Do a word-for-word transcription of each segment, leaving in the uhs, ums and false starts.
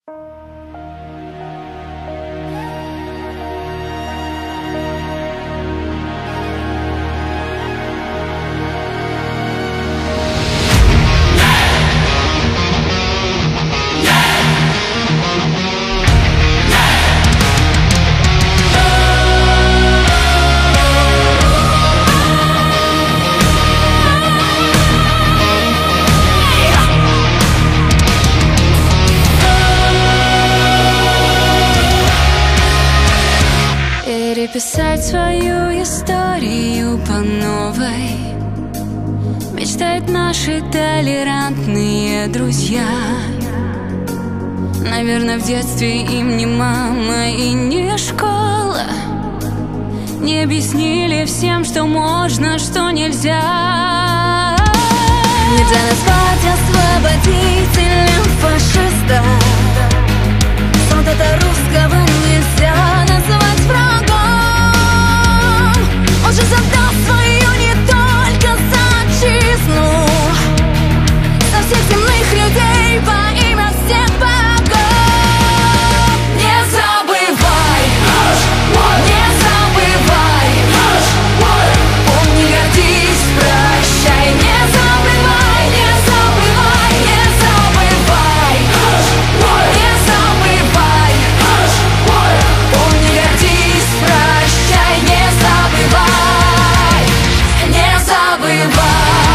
Переписать свою историю по новой мечтают наши толерантные друзья. Наверное, в детстве им ни мама и ни школа не объяснили всем, что можно, что нельзя. Нельзя назвать освободителем фашиста. Солдата русского нельзя назвать врагом. Он же задал свою не только за отчизну, за всех земных людей во имя всех богов. Не забывай, не забывай, помни, гордись, прощай. Не забывай, не забывай, не забывай, не забывай, помни, гордись, прощай. Не забывай, не забывай,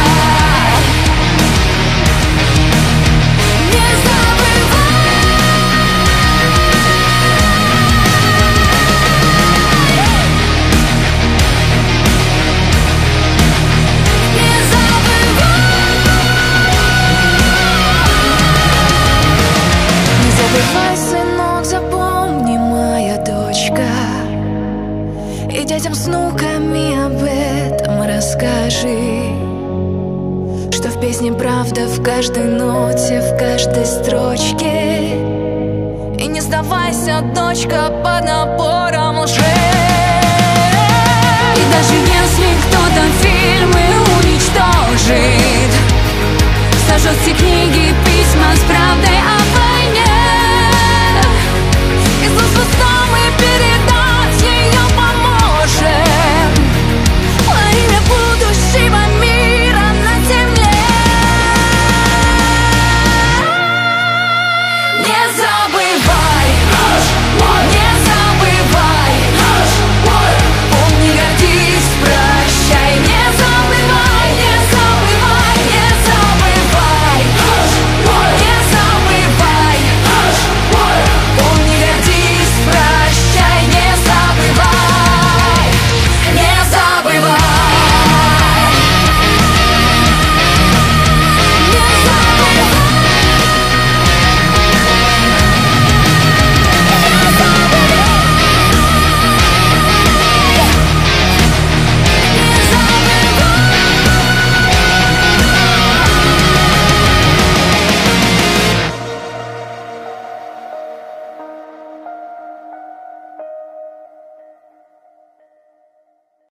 не забывай. Не забывай, сынок, запомни, моя дочка, и детям с внуками об этом расскажи, что в песне правда в каждой ноте, в каждой строчке. И не сдавайся, дочка, под напором лжи. И даже